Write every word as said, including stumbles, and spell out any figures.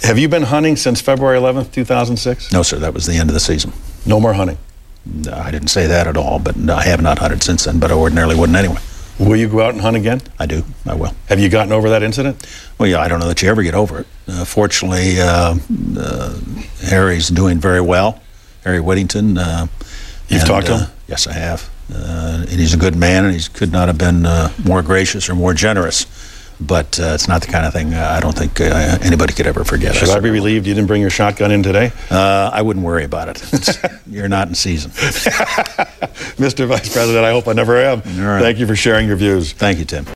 Have you been hunting since February eleventh, two thousand six? No, sir. That was the end of the season. No more hunting? No, I didn't say that at all, but I have not hunted since then, but I ordinarily wouldn't anyway. Will you go out and hunt again? I do. I will. Have you gotten over that incident? Well, yeah, I don't know that you ever get over it. Uh, fortunately, uh, uh, Harry's doing very well. Harry Whittington. Uh, You've and, talked to him? Uh, yes, I have. Uh, and he's a good man, and he could not have been uh, more gracious or more generous. But uh, it's not the kind of thing uh, I don't think uh, anybody could ever forget. Should I, I be relieved you didn't bring your shotgun in today? Uh, I wouldn't worry about it. It's, you're not in season. Mister Vice President, I hope I never am. All right. Thank you for sharing your views. Thank you, Tim.